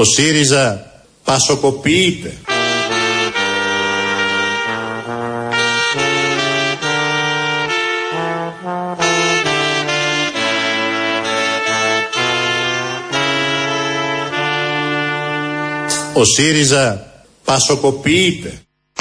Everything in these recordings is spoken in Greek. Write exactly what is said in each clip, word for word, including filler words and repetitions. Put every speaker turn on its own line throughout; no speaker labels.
Ο ΣΥΡΙΖΑ πασοκοποιείται. Ο ΣΥΡΙΖΑ πασοκοποιείται.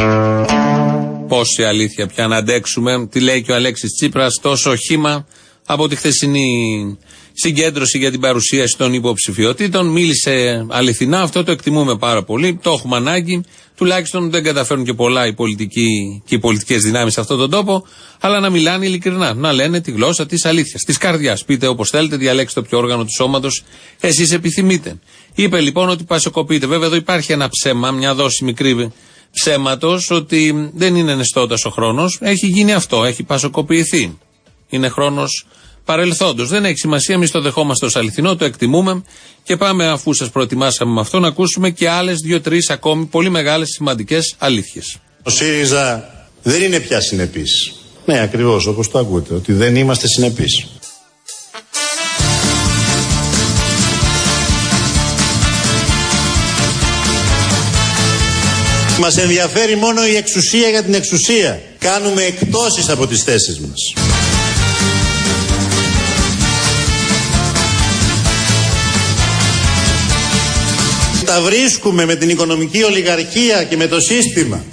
Πόση αλήθεια πια να αντέξουμε, τι λέει και ο Αλέξης Τσίπρας, τόσο χύμα από τη χθεσινή συγκέντρωση για την παρουσίαση των υποψηφιότητων. Μίλησε αληθινά, αυτό το εκτιμούμε πάρα πολύ, το έχουμε ανάγκη. Τουλάχιστον δεν καταφέρουν και πολλά οι πολιτικοί και οι πολιτικές δυνάμεις σε αυτόν τον τόπο, αλλά να μιλάνε ειλικρινά, να λένε τη γλώσσα της αλήθειας, της καρδιάς. Πείτε όπως θέλετε, διαλέξτε το ποιο όργανο του σώματος εσείς επιθυμείτε. Είπε λοιπόν ότι πασοκοποιείται. Βέβαια εδώ υπάρχει ένα ψέμα, μια δόση μικρή ψέματος, ότι δεν είναι νεστώτας ο χρόνος. Έχει γίνει αυτό, έχει πασοκοποιηθεί. Είναι χρόνος παρελθόντος. Δεν έχει σημασία, εμείς το δεχόμαστε ως αληθινό, το εκτιμούμε και πάμε, αφού σας προετοιμάσαμε με αυτό, να ακούσουμε και άλλες δύο-τρεις ακόμη πολύ μεγάλες σημαντικές αλήθειες.
Ο ΣΥΡΙΖΑ δεν είναι πια συνεπής. Ναι, ακριβώς όπως το ακούτε, ότι δεν είμαστε συνεπείς. Μας ενδιαφέρει μόνο η εξουσία για την εξουσία. Κάνουμε εκπτώσεις από τις θέσεις μας. Τα βρίσκουμε με την οικονομική ολιγαρχία και με το σύστημα.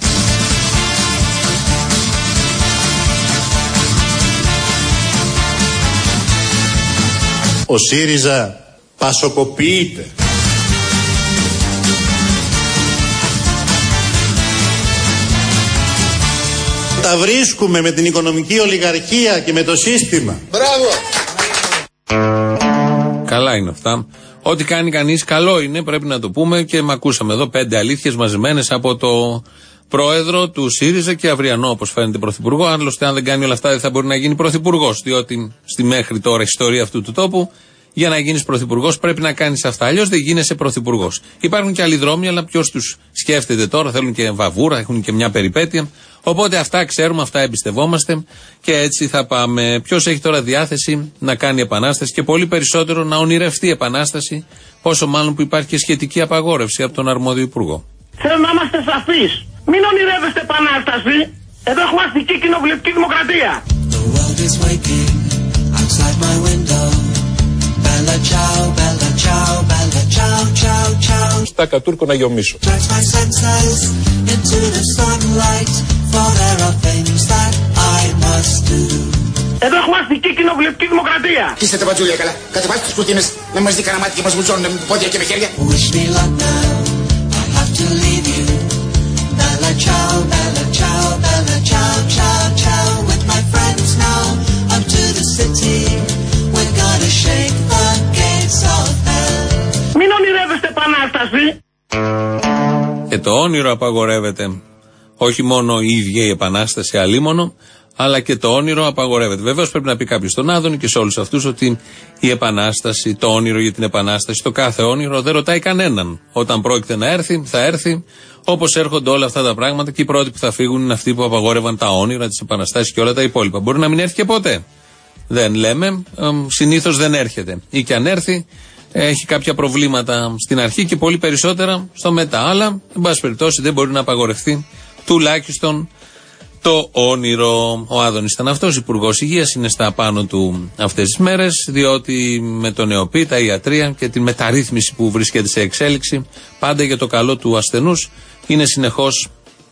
Ο ΣΥΡΙΖΑ πασοκοποιείται. Τα βρίσκουμε με την οικονομική ολιγαρχία και με το σύστημα.
Μπράβο!
Καλά είναι αυτά. Ό,τι κάνει κανείς καλό είναι, πρέπει να το πούμε, και με ακούσαμε εδώ πέντε αλήθειες μαζεμένες από το πρόεδρο του ΣΥΡΙΖΑ και αυριανό, όπως φαίνεται, πρωθυπουργό. Άλλωστε, αν δεν κάνει όλα αυτά, δεν θα μπορεί να γίνει πρωθυπουργός, διότι στη μέχρι τώρα ιστορία αυτού του τόπου, για να γίνεις πρωθυπουργός πρέπει να κάνεις αυτά. Αλλιώς δεν γίνεσαι πρωθυπουργός. Υπάρχουν και άλλοι δρόμοι, αλλά ποιος τους σκέφτεται τώρα, θέλουν και βαβούρα, έχουν και μια περιπέτεια. Οπότε αυτά ξέρουμε, αυτά εμπιστευόμαστε και έτσι θα πάμε. Ποιος έχει τώρα διάθεση να κάνει επανάσταση και πολύ περισσότερο να ονειρευτεί επανάσταση, πόσο μάλλον που υπάρχει και σχετική απαγόρευση από τον αρμόδιο υπουργό.
Θέλω να είμαστε σαφείς. Μην ονειρεύεστε επανάσταση. Εδώ έχουμε αστική κοινοβουλευτική δημοκρατία.
Στα κατούρκο να γιομίσω.
Εδώ έχουμε αστική κοινοβουλευτική δημοκρατία.
Είστε τα πατζούλια καλά. Κατεβάστε τις κουρτίνες να μας δει κανένα μάτι και μας βουλτσώνουν με πόδια και με χέρια.
Μην ονειρεύεστε επανάσταση.
Και το όνειρο απαγορεύεται. Όχι μόνο η ίδια η επανάσταση αλίμονο, αλλά και το όνειρο απαγορεύεται. Βεβαίως πρέπει να πει κάποιος στον Άδωνη και σε όλους αυτούς ότι η επανάσταση, το όνειρο για την επανάσταση, το κάθε όνειρο δεν ρωτάει κανέναν. Όταν πρόκειται να έρθει, θα έρθει. Όπως έρχονται όλα αυτά τα πράγματα και οι πρώτοι που θα φύγουν είναι αυτοί που απαγόρευαν τα όνειρα, τις επαναστάσεις και όλα τα υπόλοιπα. Μπορεί να μην έρθει και ποτέ. Δεν λέμε, συνήθως δεν έρχεται. Ή και αν έρθει, έχει κάποια προβλήματα στην αρχή και πολύ περισσότερα στο μετά. Αλλά, εν πάση περιπτώσει, δεν μπορεί να απαγορευτεί τουλάχιστον το όνειρο. Ο Άδωνης ήταν αυτός, υπουργός υγείας, είναι στα πάνω του αυτές τις μέρες, διότι με τον ΕΟΠΗ, τα ιατρία και τη μεταρρύθμιση που βρίσκεται σε εξέλιξη, πάντα για το καλό του ασθενούς, είναι συνεχώς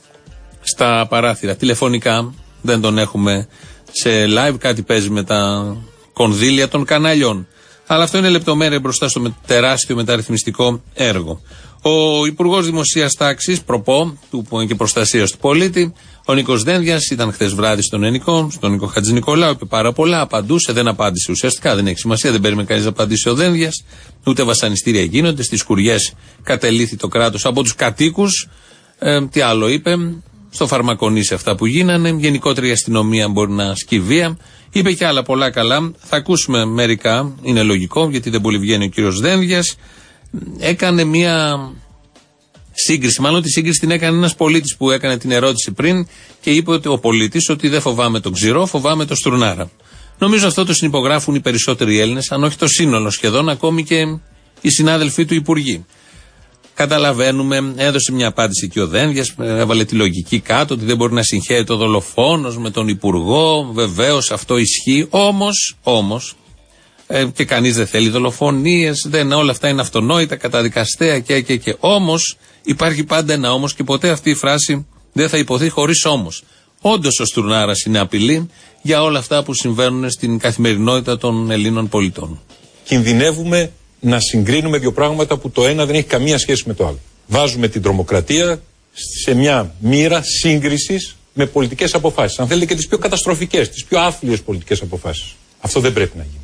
στα παράθυρα. Τηλεφωνικά δεν τον έχουμε σε live, κάτι παίζει με τα κονδύλια των καναλιών. Αλλά αυτό είναι λεπτομέρεια μπροστά στο τεράστιο μεταρρυθμιστικό έργο. Ο Υπουργός Δημοσίας Τάξης, προπό του και Προστασίας του Πολίτη, ο Νίκος Δένδιας, ήταν χθες βράδυ στον Ενικό, στον Νίκο Χατζηνικολάου, είπε πάρα πολλά, απαντούσε, δεν απάντησε ουσιαστικά, δεν έχει σημασία, δεν περίμενε κανείς να απαντήσει ο Δένδιας, ούτε βασανιστήρια γίνονται, στις σκουριές κατελήθη το κράτος από τους κατοίκους. Ε, τι άλλο είπε, στο φαρμακονίσι αυτά που γίνανε, γενικότερη αστυνομία μπορεί να ασκεί βία. Είπε και άλλα πολλά καλά. Θα ακούσουμε μερικά, είναι λογικό, γιατί δεν πολύ βγαίνει ο κύριος Δένδιας. Έκανε μία σύγκριση, μάλλον τη σύγκριση την έκανε ένας πολίτης που έκανε την ερώτηση πριν και είπε ότι ο πολίτης ότι δεν φοβάμαι τον ξηρό, φοβάμαι τον στουρνάρα. Νομίζω αυτό το συνυπογράφουν οι περισσότεροι Έλληνες, αν όχι το σύνολο σχεδόν, ακόμη και οι συνάδελφοί του υπουργοί. Καταλαβαίνουμε, έδωσε μια απάντηση και ο Δένδιας, έβαλε τη λογική κάτω ότι δεν μπορεί να συγχαίεται ο δολοφόνος με τον υπουργό. Βεβαίως αυτό ισχύει. Όμως, όμως, ε, και κανείς δεν θέλει δολοφονίες, δεν, όλα αυτά είναι αυτονόητα, καταδικαστέα και, και, και. Όμως, υπάρχει πάντα ένα όμως και ποτέ αυτή η φράση δεν θα υποθεί χωρίς όμως. Όντως ο Στουρνάρας είναι απειλή για όλα αυτά που συμβαίνουν στην καθημερινότητα των Ελλήνων πολιτών.
Κινδυνεύουμε να συγκρίνουμε δύο πράγματα που το ένα δεν έχει καμία σχέση με το άλλο. Βάζουμε την τρομοκρατία σε μια μοίρα σύγκρισης με πολιτικές αποφάσεις. Αν θέλετε και τις πιο καταστροφικές, τις πιο άθλιες πολιτικές αποφάσεις. Αυτό δεν πρέπει να γίνει.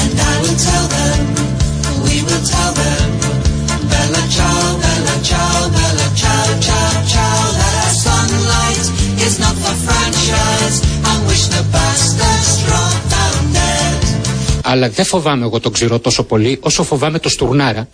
Αλλά δεν φοβάμαι εγώ τον Ξηρό τόσο πολύ όσο φοβάμαι το Στουρνάρα.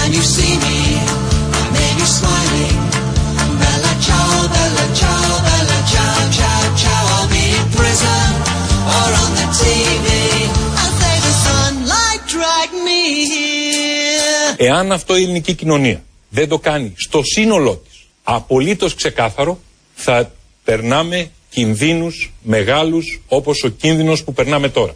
Εάν αυτό η ελληνική κοινωνία δεν το κάνει στο σύνολό της απολύτως ξεκάθαρο, θα περνάμε κινδύνους μεγάλους όπως ο κίνδυνος που περνάμε τώρα.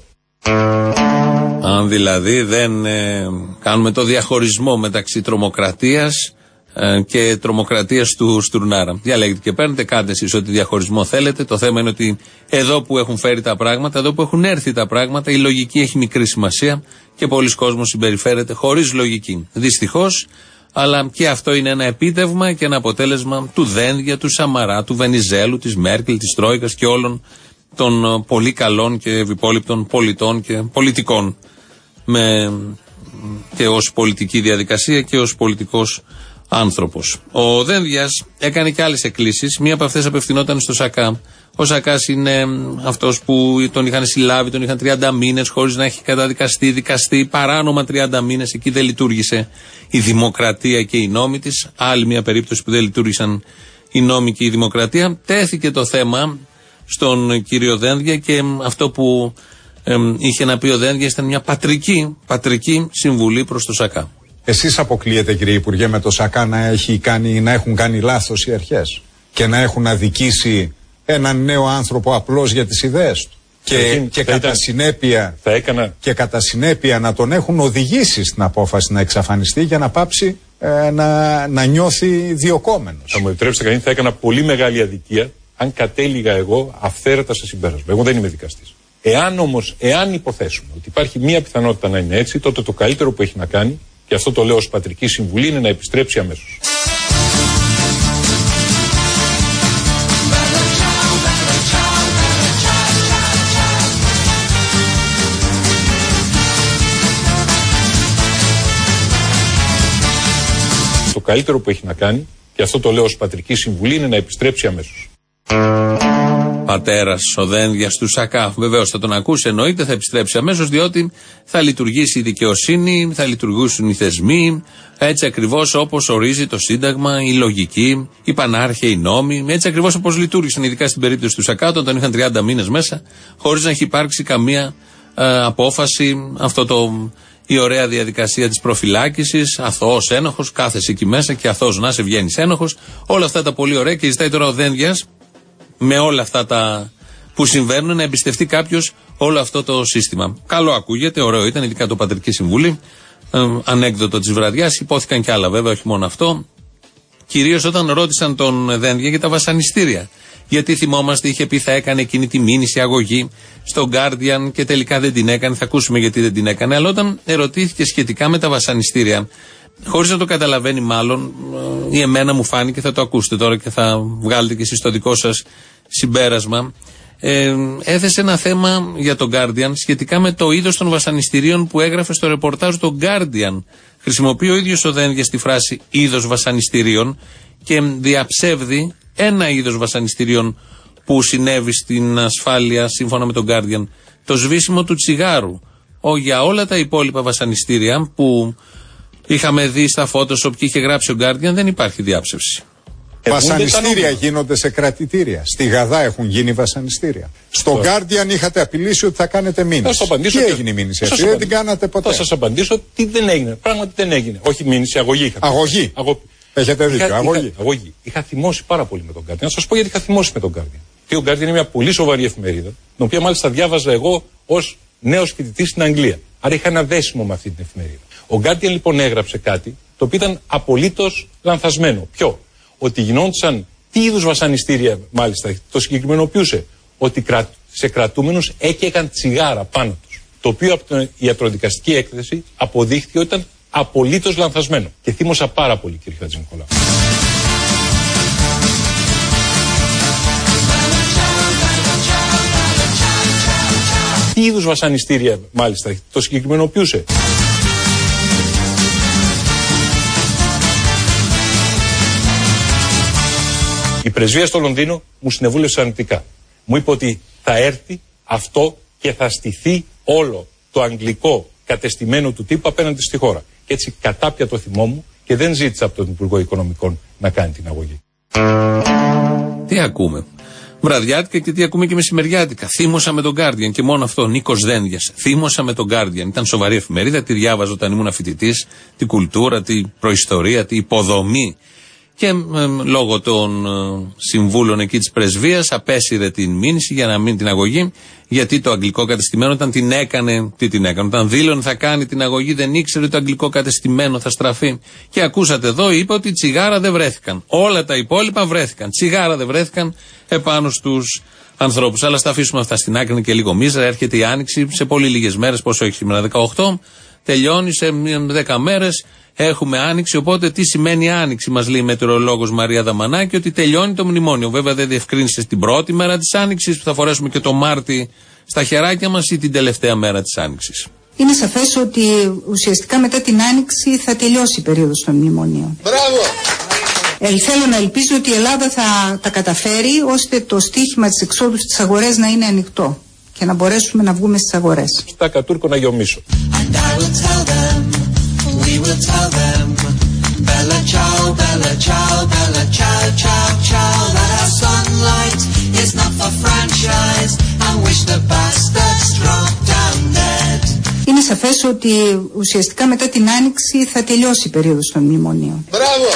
Αν δηλαδή δεν ε, κάνουμε το διαχωρισμό μεταξύ τρομοκρατίας ε, και τρομοκρατίας του Στουρνάρα. Διαλέγετε και παίρνετε, κάντε εσείς ό,τι διαχωρισμό θέλετε. Το θέμα είναι ότι εδώ που έχουν φέρει τα πράγματα, εδώ που έχουν έρθει τα πράγματα, η λογική έχει μικρή σημασία και πολλοί κόσμος συμπεριφέρεται χωρίς λογική. Δυστυχώς, αλλά και αυτό είναι ένα επίτευγμα και ένα αποτέλεσμα του Δένδια, του Σαμαρά, του Βενιζέλου, της Μέρκελ, της Τρόικας και όλων των πολύ καλών και ευυπόλοιπτων πολιτών και πολιτικών με, και ως πολιτική διαδικασία και ως πολιτικός άνθρωπος. Ο Δένδιας έκανε και άλλες εκκλήσεις. Μία από αυτές απευθυνόταν στο Σακά. Ο Σακάς είναι αυτός που τον είχαν συλλάβει, τον είχαν τριάντα μήνες χωρίς να έχει καταδικαστεί, δικαστεί, παράνομα τριάντα μήνες. Εκεί δεν λειτουργήσε η δημοκρατία και οι νόμοι της. Άλλη μια περίπτωση που δεν λειτουργήσαν οι νόμοι και η δημοκρατία. Τέθηκε το θέμα στον κύριο Δένδια και αυτό που ε, είχε να πει ο Δένδια ήταν μια πατρική, πατρική συμβουλή προς το Σακά.
Εσείς αποκλείετε, κύριε Υπουργέ, με το Σακά να, έχει κάνει, να έχουν κάνει λάθος οι αρχές και να έχουν αδικήσει έναν νέο άνθρωπο απλώς για τις ιδέες του και, και, και, κατά ήταν, συνέπεια,
θα έκανα...
και κατά συνέπεια να τον έχουν οδηγήσει στην απόφαση να εξαφανιστεί για να πάψει ε, να, να νιώθει διοκόμενος.
Θα μου επιτρέψετε, κανείς, θα έκανα πολύ μεγάλη αδικία αν κατέληγα εγώ αυθαίρετα σε συμπέρασμα. Εγώ δεν είμαι δικαστής. Εάν όμως, εάν υποθέσουμε ότι υπάρχει μία πιθανότητα να είναι έτσι, τότε το καλύτερο που έχει να κάνει, και αυτό το λέω ως πατρική συμβουλή, είναι να επιστρέψει αμέσως. Το καλύτερο που έχει να κάνει, και αυτό το λέω ως πατρική συμβουλή, είναι να επιστρέψει αμέσως.
Πατέρας ο Δένδιας του Σακά. Βεβαίως θα τον ακούσει, εννοείται, θα επιστρέψει αμέσως, διότι θα λειτουργήσει η δικαιοσύνη, θα λειτουργήσουν οι θεσμοί, έτσι ακριβώς όπως ορίζει το Σύνταγμα, η λογική, οι πανάρχαιοι, οι νόμοι, έτσι ακριβώς όπως λειτουργήσαν, ειδικά στην περίπτωση του Σακά, όταν τον είχαν τριάντα μήνες μέσα, χωρίς να έχει υπάρξει καμία ε, απόφαση, αυτό το. Η ωραία διαδικασία της προφυλάκησης, αθώος ένοχος, κάθεσαι εκεί μέσα και αθώος να σε βγαίνεις ένοχος. Όλα αυτά τα πολύ ωραία, και ζητάει τώρα ο Δένδιας με όλα αυτά τα που συμβαίνουν να εμπιστευτεί κάποιος όλο αυτό το σύστημα. Καλό ακούγεται, ωραίο ήταν, ειδικά το Πατρική Συμβουλή. Ε, ανέκδοτο της βραδιάς, υπόθηκαν κι άλλα βέβαια, όχι μόνο αυτό. Κυρίως όταν ρώτησαν τον Δένδια για τα βασανιστήρια. Γιατί θυμόμαστε, είχε πει θα έκανε εκείνη τη μήνυση αγωγή στο Guardian και τελικά δεν την έκανε. Θα ακούσουμε γιατί δεν την έκανε. Αλλά όταν ερωτήθηκε σχετικά με τα βασανιστήρια, χωρίς να το καταλαβαίνει μάλλον, ή εμένα μου φάνηκε, θα το ακούσετε τώρα και θα βγάλετε κι εσείς το δικό σας συμπέρασμα, ε, έθεσε ένα θέμα για το Guardian σχετικά με το είδος των βασανιστήριων που έγραφε στο ρεπορτάζ το Guardian. Χρησιμοποιεί ο ίδιος ο Δένδιας τη φράση είδος βασανιστήριων και διαψεύδει ένα είδος βασανιστήριων που συνέβη στην ασφάλεια σύμφωνα με τον Guardian. Το σβήσιμο του τσιγάρου. Ο, για όλα τα υπόλοιπα βασανιστήρια που είχαμε δει στα Photoshop και είχε γράψει ο Guardian δεν υπάρχει διάψευση.
Βασανιστήρια γίνονται σε κρατητήρια. Στη Γαδά έχουν γίνει βασανιστήρια. Στο Guardian είχατε απειλήσει ότι θα κάνετε μήνυση. Τι και... έγινε η μήνυση αυτή, δεν την κάνατε ποτέ.
Θα σας απαντήσω τι δεν έγινε. Πράγματι δεν έγινε. Όχι μήνυση, αγωγή είχατε.
Αγωγή.
Αγω...
Έχετε δίκιο.
Είχα,
αγωγή.
Είχα, αγωγή. Είχα θυμώσει πάρα πολύ με τον Guardian. Να σας πω γιατί είχα θυμώσει με τον Guardian. Και ο Guardian είναι μια πολύ σοβαρή εφημερίδα, την οποία μάλιστα διάβαζα εγώ ως νέος φοιτητής στην Αγγλία. Άρα είχα ένα δέσιμο με αυτή την εφημερίδα. Ο Guardian λοιπόν έγραψε κάτι το οποίο ήταν απολύτως λανθασμένο. Ποιο? Ότι γινόντουσαν τι είδους βασανιστήρια, μάλιστα. Το συγκεκριμενοποιούσε. Ότι κρα, σε κρατούμενους έκαιγαν τσιγάρα πάνω τους. Το οποίο από την ιατροδικαστική έκθεση αποδείχθηκε ότι ήταν απολύτως λανθασμένο. Και θύμωσα πάρα πολύ, κύριε Χατζηνικολάου. Τι είδους βασανιστήρια, μάλιστα. Το συγκεκριμενοποιούσε. Η πρεσβεία στο Λονδίνο μου συνεβούλευσε αρνητικά. Μου είπε ότι θα έρθει αυτό και θα στηθεί όλο το αγγλικό κατεστημένο του τύπου απέναντι στη χώρα. Και έτσι κατάπια το θυμό μου και δεν ζήτησα από τον Υπουργό Οικονομικών να κάνει την αγωγή.
Τι ακούμε? Βραδιάτικα και τι ακούμε και μεσημεριάτικα. Θύμωσα με τον Guardian και μόνο αυτό. Νίκος Δένδιας. Θύμωσα με τον Guardian. Ήταν σοβαρή εφημερίδα, τη διάβαζα όταν ήμουν φοιτητής. Την κουλτούρα, την προϊστορία, την υποδομή. Και ε, λόγω των ε, συμβούλων εκεί της πρεσβείας απέσυρε την μήνυση για να μην την αγωγή, γιατί το αγγλικό κατεστημένο όταν την έκανε, τι την έκανε, όταν δήλωνε θα κάνει την αγωγή δεν ήξερε ότι το αγγλικό κατεστημένο θα στραφεί. Και ακούσατε εδώ, είπε ότι τσιγάρα δεν βρέθηκαν. Όλα τα υπόλοιπα βρέθηκαν. Τσιγάρα δεν βρέθηκαν επάνω στους ανθρώπους. Αλλά στα αφήσουμε αυτά στην άκρη και λίγο μίζρα. Έρχεται η Άνοιξη σε πολύ λίγες μέρες, πόσο έχει σήμερα, δεκαοκτώ. Τελειώνει σε δέκα μέρες. Έχουμε Άνοιξη, οπότε τι σημαίνει Άνοιξη, μας λέει η μετεωρολόγος Μαρία Δαμανάκη, ότι τελειώνει το μνημόνιο. Βέβαια δεν διευκρίνησε την πρώτη μέρα της Άνοιξης, που θα φορέσουμε και το Μάρτι στα χεράκια μας, ή την τελευταία μέρα της Άνοιξης.
Είναι σαφές ότι ουσιαστικά μετά την Άνοιξη θα τελειώσει η περίοδος των μνημονίων.
Μπράβο!
Ε, θέλω να ελπίζω ότι η Ελλάδα θα τα καταφέρει, ώστε το στίχημα της εξόδου στις αγορές να είναι ανοιχτό και να μπορέσουμε να βγούμε στις αγορές.
Στα κατούρκο να γιομίσω.
We will tell them, Bella ciao, Bella ciao, Bella ciao, ciao, ciao, that our sunlight is not for franchise, and wish the bastards drop down dead.
Είναι σαφές ότι ουσιαστικά μετά την Άνοιξη θα τελειώσει η περίοδος των μνημονίων.
Μπράβο!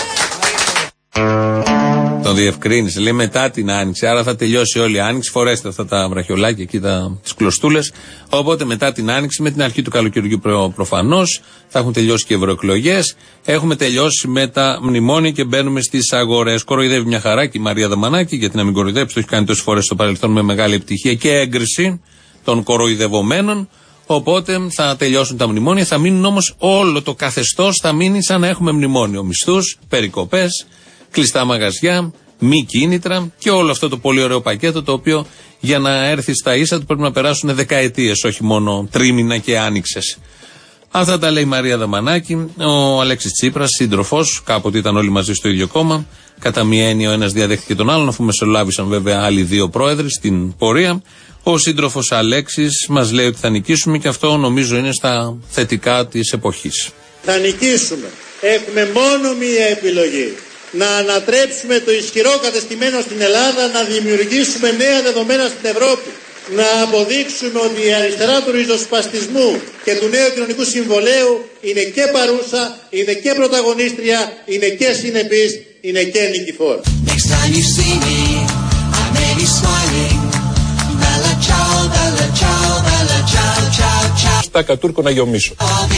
Το διευκρίνησε, λέει μετά την Άνοιξη, άρα θα τελειώσει όλη η Άνοιξη. Φορέστε αυτά τα βραχιολάκια εκεί, τις κλωστούλες. Οπότε μετά την Άνοιξη, με την αρχή του καλοκαιριού προ, προφανώς, θα έχουν τελειώσει και οι ευρωεκλογές. Έχουμε τελειώσει με τα μνημόνια και μπαίνουμε στις αγορές. Κοροϊδεύει μια χαρά και η Μαρία Δαμανάκη, γιατί να μην κοροϊδέψει, το έχει κάνει τόσες φορές στο παρελθόν με μεγάλη επιτυχία και έγκριση των κοροϊδευομένων. Οπότε θα τελειώσουν τα μνημόνια, θα μείνουν όμως όλο το καθεστώς, θα μείνει σαν να έχουμε μνημόνιο. Μισθούς, περικοπές, κλειστά μαγαζιά, μη κίνητρα και όλο αυτό το πολύ ωραίο πακέτο, το οποίο για να έρθει στα ίσα του πρέπει να περάσουν δεκαετίες, όχι μόνο τρίμηνα και άνοιξες. Αυτά τα λέει η Μαρία Δαμανάκη. Ο Αλέξης Τσίπρας, σύντροφος, κάποτε ήταν όλοι μαζί στο ίδιο κόμμα. Κατά μία έννοια ο ένας διαδέχτηκε τον άλλον, αφού μεσολάβησαν βέβαια άλλοι δύο πρόεδροι στην πορεία. Ο σύντροφος Αλέξης μας λέει ότι θα νικήσουμε και αυτό νομίζω είναι στα θετικά της εποχής.
Θα νικήσουμε. Έχουμε μόνο μία επιλογή. Να ανατρέψουμε το ισχυρό κατεστημένο στην Ελλάδα, να δημιουργήσουμε νέα δεδομένα στην Ευρώπη. Να αποδείξουμε ότι η αριστερά του ριζοσπαστισμού και του νέου κοινωνικού συμβολέου είναι και παρούσα, είναι και πρωταγωνίστρια, είναι και συνεπής, είναι και νικηφόρα.
Στα κατούρκο να γιομίσω.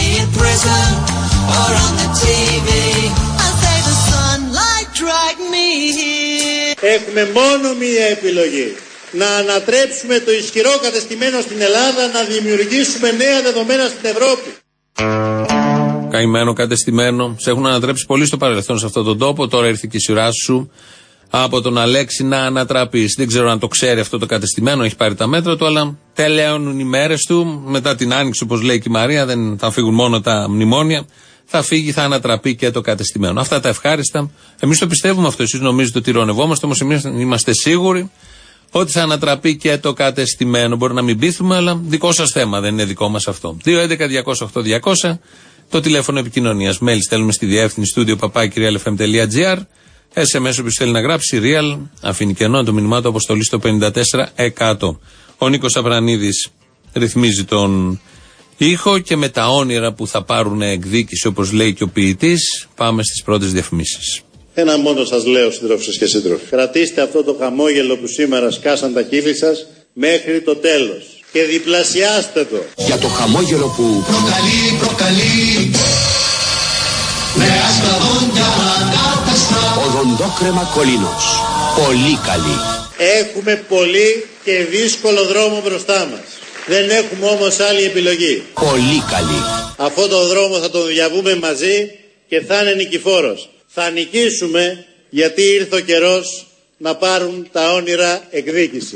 Έχουμε μόνο μία επιλογή. Να ανατρέψουμε το ισχυρό κατεστημένο στην Ελλάδα, να δημιουργήσουμε νέα δεδομένα στην Ευρώπη.
Καημένο κατεστημένο. Σε έχουν ανατρέψει πολύ στο παρελθόν σε αυτόν τον τόπο. Τώρα ήρθε και η σειρά σου από τον Αλέξη να ανατραπείς. Δεν ξέρω αν το ξέρει αυτό το κατεστημένο, έχει πάρει τα μέτρα του, αλλά τελειώνουν οι μέρες του. Μετά την Άνοιξη, όπως λέει και η Μαρία, δεν θα φύγουν μόνο τα μνημόνια. Θα φύγει, θα ανατραπεί και το κατεστημένο. Αυτά τα ευχάριστα. Εμείς το πιστεύουμε αυτό. Εσείς νομίζετε ότι ηρωνευόμαστε, όμως εμείς είμαστε σίγουροι ότι θα ανατραπεί και το κατεστημένο. Μπορεί να μην πείθουμε, αλλά δικό σας θέμα, δεν είναι δικό μας αυτό. δύο έντεκα διακόσια οκτώ διακόσια το τηλέφωνο επικοινωνίας. Mail στέλνουμε στη διεύθυνση studio παπάκι real f m dot gr. ες εμ ες όποιος θέλει να γράψει real, αφήνει κενό το μηνυμά του αποστολή στο πενήντα τέσσερα εκατό. Ο Νίκος Απρανίδης ρυθμίζει τον ήχο και με τα όνειρα που θα πάρουν εκδίκηση, όπως λέει και ο ποιητής, πάμε στις πρώτες διαφημίσεις.
Ένα μόνο σας λέω, σύντροφοι και σύντροφοι. Κρατήστε αυτό το χαμόγελο που σήμερα σκάσαν τα χείλη σας μέχρι το τέλος. Και διπλασιάστε το.
Για το χαμόγελο που προκαλεί, προκαλεί. Νέα σκλαβόντια ανάκαστα. Οδοντόκρεμα κολίνος. Πολύ καλή.
Έχουμε πολύ και δύσκολο δρόμο μπροστά μας. Δεν έχουμε όμως άλλη επιλογή.
Πολύ καλή.
Αυτό το δρόμο θα τον διαβούμε μαζί και θα είναι νικηφόρος. Θα νικήσουμε γιατί ήρθε ο καιρός να πάρουν τα όνειρα εκδίκηση.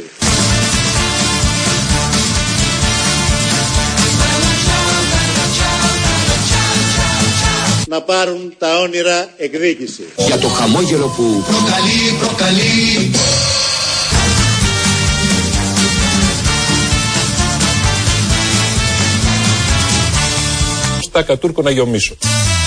Να πάρουν τα όνειρα εκδίκηση.
Για το χαμόγελο που προκαλεί, προκαλεί.
Στα κατούρκο να γεωμίσω.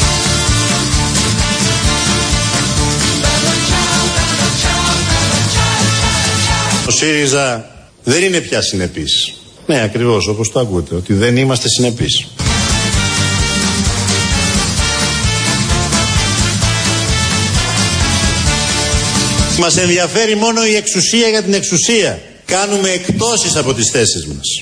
Ο ΣΥΡΙΖΑ δεν είναι πια συνεπής. Ναι, ακριβώς όπως το ακούτε, ότι δεν είμαστε συνεπείς. Μας ενδιαφέρει μόνο η εξουσία για την εξουσία. Κάνουμε εκτόσεις από τις θέσεις μας.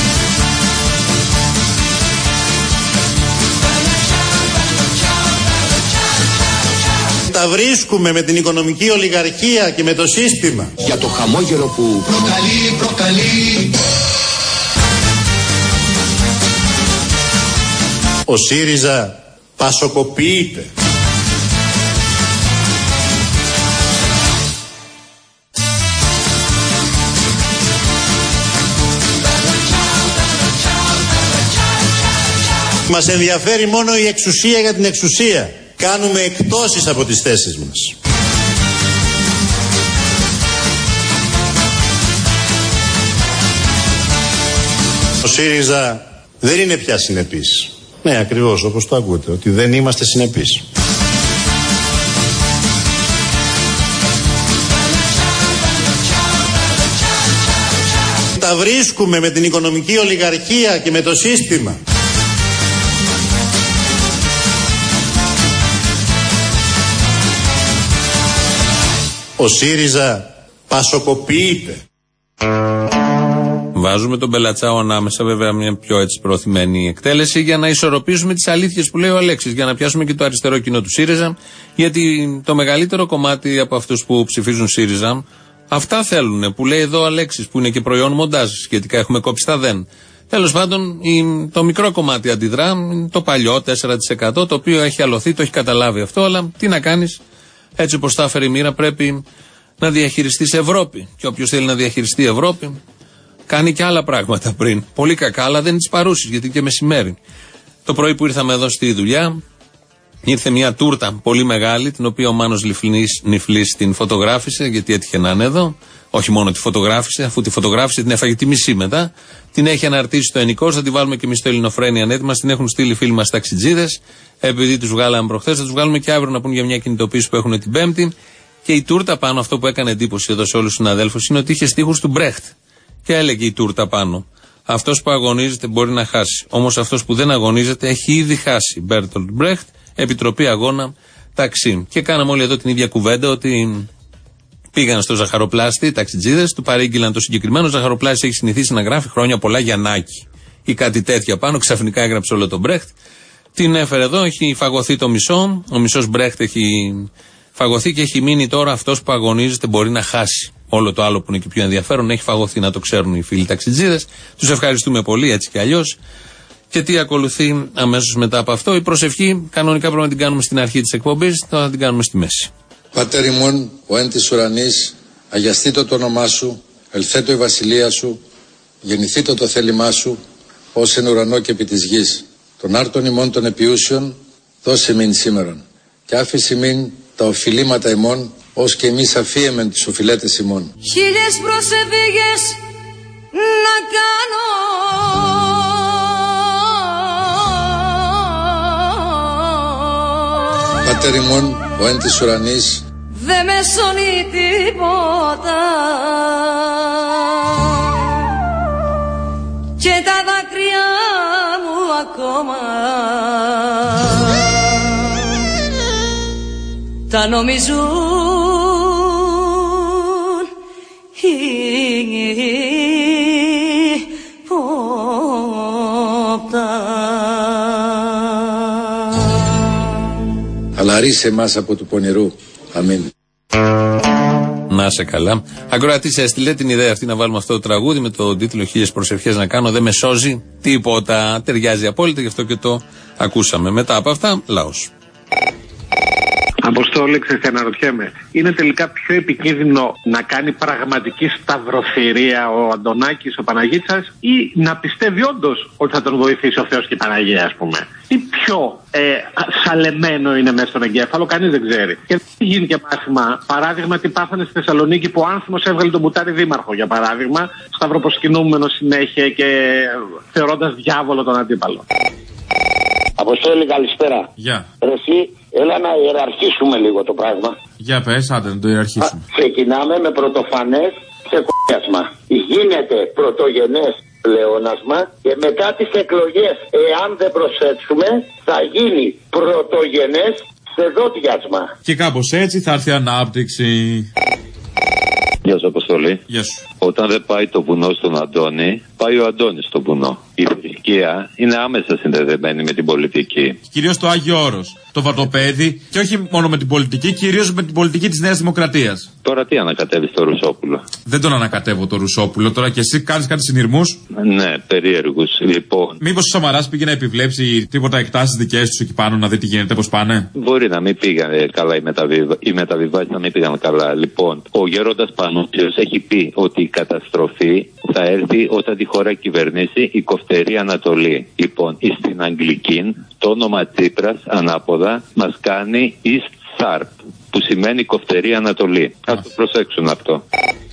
Τα βρίσκουμε με την οικονομική ολιγαρχία και με το σύστημα.
Για το χαμόγελο που προκαλεί, προκαλεί.
Ο ΣΥΡΙΖΑ πασοκοποιείται. Μας ενδιαφέρει μόνο η εξουσία για την εξουσία. Κάνουμε εκτόσεις από τις θέσεις μας. Ο ΣΥΡΙΖΑ δεν είναι πια συνεπής. Ναι, ακριβώς όπως το ακούτε, ότι δεν είμαστε συνεπείς. Τα βρίσκουμε με την οικονομική ολιγαρχία και με το σύστημα. Ο ΣΥΡΙΖΑ πασοκοποιείται.
Βάζουμε τον Μπελατσάο ανάμεσα, βέβαια μια πιο έτσι προωθημένη εκτέλεση, για να ισορροπήσουμε τις αλήθειες που λέει ο Αλέξης, για να πιάσουμε και το αριστερό κοινό του ΣΥΡΙΖΑ, γιατί το μεγαλύτερο κομμάτι από αυτούς που ψηφίζουν ΣΥΡΙΖΑ αυτά θέλουν, που λέει εδώ ο Αλέξης, που είναι και προϊόν μοντάζ, σχετικά έχουμε κόψει τα δεν. Τέλος πάντων, το μικρό κομμάτι αντιδρά, το παλιό τέσσερα τοις εκατό, το οποίο έχει αλωθεί, το έχει καταλάβει αυτό, αλλά τι να κάνεις, έτσι όπως τα έφερε η μοίρα, πρέπει να διαχειριστείς Ευρώπη. Και όποιος θέλει να διαχειριστεί Ευρώπη, κάνει και άλλα πράγματα πριν. Πολύ κακά, αλλά δεν είναι τις παρούσεις, γιατί και μεσημέρι. Το πρωί που ήρθαμε εδώ στη δουλειά, ήρθε μια τούρτα πολύ μεγάλη, την οποία ο Μάνος Νιφλής την φωτογράφησε, γιατί έτυχε να είναι εδώ. Όχι μόνο τη φωτογράφησε, αφού τη φωτογράφησε την έφαγε τη μισή μετά. Την έχει αναρτήσει στο Ενικός, θα τη βάλουμε και εμείς στο Ελληνοφρένεια έτοιμα. Την έχουν στείλει φίλοι μας ταξιτζίδες. Επειδή τους βγάλαμε προχθές, θα τους βγάλουμε και αύριο να πούν για μια κινητοποίηση που έχουν την Πέμπτη. Και η τούρτα πάνω, αυτό που έκανε εντύπωση εδώ σε όλους τους συναδέλφους, είναι ότι είχε στίχους του Μπρέχτ. Και έλεγε η τούρτα πάνω: αυτός που αγωνίζεται μπορεί να χάσει. Όμως αυτός που δεν αγωνίζεται έχει ήδη χάσει. Μπέρτολτ Μπρέχτ, Επιτροπή Αγώνα Ταξί. Και κάναμε όλοι εδώ την ίδια κουβέντα, ότι πήγαν στο ζαχαροπλάστη, οι ταξιτζίδες, του παρήγγειλαν το συγκεκριμένο. Ο ζαχαροπλάστης έχει συνηθίσει να γράφει χρόνια πολλά Γιαννάκη ή κάτι τέτοια πάνω. Ξαφνικά έγραψε όλο τον Μπρέχτ. Την έφερε εδώ, έχει φαγωθεί το μισό. Ο μισός Μπρέχτ έχει φαγωθεί και έχει μείνει τώρα αυτός που αγωνίζεται μπορεί να χάσει. Όλο το άλλο που είναι και πιο ενδιαφέρον έχει φαγωθεί, να το ξέρουν οι φίλοι ταξιτζίδες. Τους ευχαριστούμε πολύ, έτσι κι αλλιώς. Και τι ακολουθεί αμέσως μετά από αυτό? Η προσευχή κανονικά πρέπει να την κάνουμε στην αρχή της εκπομπής, θα την κάνουμε στη μέση.
Πατέρ ημών, ο εν της ουρανής, αγιαστήτω το όνομά σου, ελθέτω η βασιλεία σου, γεννηθήτω το θέλημά σου, ως εν ουρανό και επί της γης. Των άρτων ημών των επιούσιων, δώσε μην σήμερον. Και άφησε μην τα οφειλήματα ημών, ως και εμείς αφίεμεν τις οφειλέτες ημών.
Χίλιες προσευχές να κάνω,
Πατέρ ημών, ο εν της ουρανής,
δε με σώνει τίποτα και τα δάκρυα μου ακόμα τα νομίζουν ύποπτα.
Αλλά ρίσε εμάς από του πονηρού. Αμήν.
Να σε καλά. Ακροατής έστειλε την ιδέα αυτή να βάλουμε αυτό το τραγούδι με τον τίτλο «Χίλιες προσευχές να κάνω, δεν με σώζει τίποτα». Ταιριάζει απόλυτα, γι' αυτό και το ακούσαμε. Μετά από αυτά, λαός.
Αποστόλη, ξέρετε, αναρωτιέμαι. Είναι τελικά πιο επικίνδυνο να κάνει πραγματική σταυροθυρία ο Αντωνάκης, ο Παναγίτσας, ή να πιστεύει όντως ότι θα τον βοηθήσει ο Θεός και η Παναγία, ας πούμε. Τι πιο ε, σαλεμένο είναι μέσα στον εγκέφαλο, κανείς δεν ξέρει. Και δεν γίνει και μάθημα. Παράδειγμα, τι πάθανε στη Θεσσαλονίκη που ο Άνθιμος έβγαλε τον Μπουτάρη δήμαρχο, για παράδειγμα, σταυροποσκηνούμενο συνέχεια και θεωρώντας διάβολο τον αντίπαλο.
Αποστόλη, καλησπέρα.
Γεια.
Yeah. Εσύ, έλα να ιεραρχήσουμε λίγο το πράγμα.
Για πες, άντε να το ιεραρχίσουμε.
Ξεκινάμε με πρωτοφανές ξεκουδιάσμα. Γίνεται πρωτογενές πλεόνασμα και μετά τις εκλογές, εάν δεν προσέξουμε, θα γίνει πρωτογενές ξεδότιασμα.
Και κάπως έτσι θα έρθει ανάπτυξη.
Γεια σου, Αποστολή.
Γεια σου.
Όταν δεν πάει το βουνό στον Αντώνη, πάει ο Αντώνης στο βουνό. Η θρησκεία είναι άμεσα συνδεδεμένη με την πολιτική.
Κυρίως το Άγιο Όρος, το Βατοπέδι, και όχι μόνο με την πολιτική, κυρίως με την πολιτική της Νέας Δημοκρατίας.
Τώρα τι ανακατεύεις το Ρουσόπουλο?
Δεν τον ανακατεύω το Ρουσόπουλο, τώρα και εσύ κάνεις κάτι συνειρμούς.
Ναι, περίεργους. Λοιπόν.
Μήπως ο Σαμαράς πήγε να επιβλέψει τίποτα εκτάσεις δικές τους εκεί πάνω, να δει τι γίνεται, πώς πάνε?
Μπορεί να μην πήγανε καλά οι, μεταβιβα... οι μεταβιβάσεις, να μην πήγαν καλά. Λοιπόν, ο Γέροντας Πανούσιος έχει πει ότι η καταστροφή θα έρθει όταν τη χώρα κυβερνήσει η κοφτερή Ανατολή. Λοιπόν, στην Αγγλική το όνομα Τσίπρας ανάποδα μας κάνει East Sharp, που σημαίνει κοφτερή Ανατολή. Ας το προσέξουν αυτό.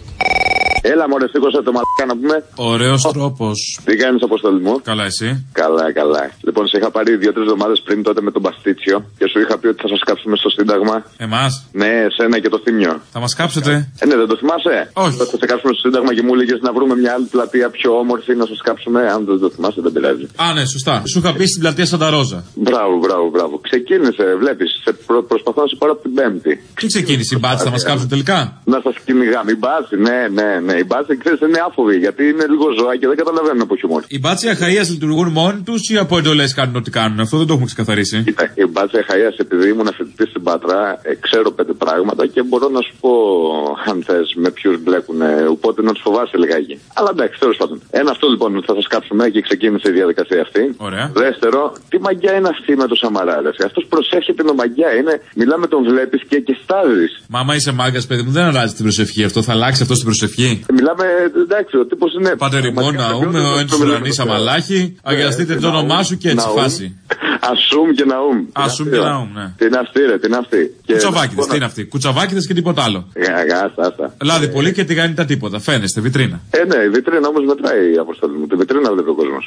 Έλα, μωρέ, σήκωσε το μαλάκα να πούμε.
Ωραίος τρόπος.
Τι κάνεις, Αποστολή μου?
Καλά, εσύ?
Καλά, καλά. Λοιπόν, σε είχα πάρει δύο-τρεις εβδομάδες πριν τότε με τον Παστίτσιο και σου είχα πει ότι θα σας κάψουμε στο Σύνταγμα.
Εμάς?
Ναι, εσένα και το Θήμιο.
Θα μας κάψετε?
Ε, ναι, δεν το θυμάσαι?
Όχι.
Θα σε κάψουμε στο Σύνταγμα και μου έλεγες να βρούμε μια άλλη πλατεία πιο όμορφη να σας κάψουμε. Αν δεν το θυμάσαι, δεν πειράζει.
Α, ναι, σωστά. Σου είχα πει στην πλατεία Σαντα Ρόζα.
Μπράβο, μπράβο, μπράβο. Ξεκίνησε, βλέπεις. Προ, προσπαθώ να σε πάρω από την Πέμπτη.
Τι ξεκίνησε η μπάτση, θα μας κάψουν τελικά?
Να σας κυνηγάμε. Η μπάτση, ναι, ναι, ναι. Η μπάτση, ξέρεις, είναι άφοβη γιατί είναι λίγο ζώα και δεν καταλαβαίνουν από χιούμορ.
Οι μπάτσοι αχαΐας λειτουργούν μόνοι τους ή από εντολές κάνουν ό,τι κάνουν? Αυτό δεν το έχουμε ξεκαθαρίσει.
Κοίτα, οι μπάτσοι αχαΐας, επειδή ήμουν φοιτητής στην Πάτρα, ε, ξέρω πέντε πράγματα και μπορώ να σου πω, αν θες, με ποιους μπλέκουν. Οπότε να τους φοβάσαι λιγάκι. Αλλά εντάξει, τέλος πάντων. Ένα αυτό λοιπόν θα σας κάψουμε και ξεκίνησε η διαδικασία αυτή.
Ωραία.
Δεύτερο, τι μαγιά είναι αυτή με το Σαμαρά, ρε. Αυτός προσέχει την ομαγιά. Είναι, μιλάμε, τον βλέπεις και, και στάζεις.
Μα άμα είσαι μάγκας, παιδί μου, δεν αλλάζει την προσευχή αυτό. Θα αλλάξει αυτό στην προσευχή.
Μιλάμε, εντάξει, ο τύπος είναι.
Πατερημόν ναούμε, ο έντος ουρανής αμαλάχη, αγιαστείτε το όνομά σου και έτσι φάση.
Ασούμ και ναούμ.
Ασούμ και ναούμ, ναι.
Τι είναι αυτή, ρε, τι είναι αυτή.
Κουτσοβάκηδες, τι είναι αυτή. Κουτσοβάκηδες και τίποτα άλλο.
Άστα, άστα.
Λάδι πολύ και τηγάνι τα τίποτα. Φαίνεστε, βιτρίνα.
Ε, ναι, η βιτρίνα όμως μετράει, η Αποστολή μου. Τη βιτρίνα βλέπει ο κόσμος.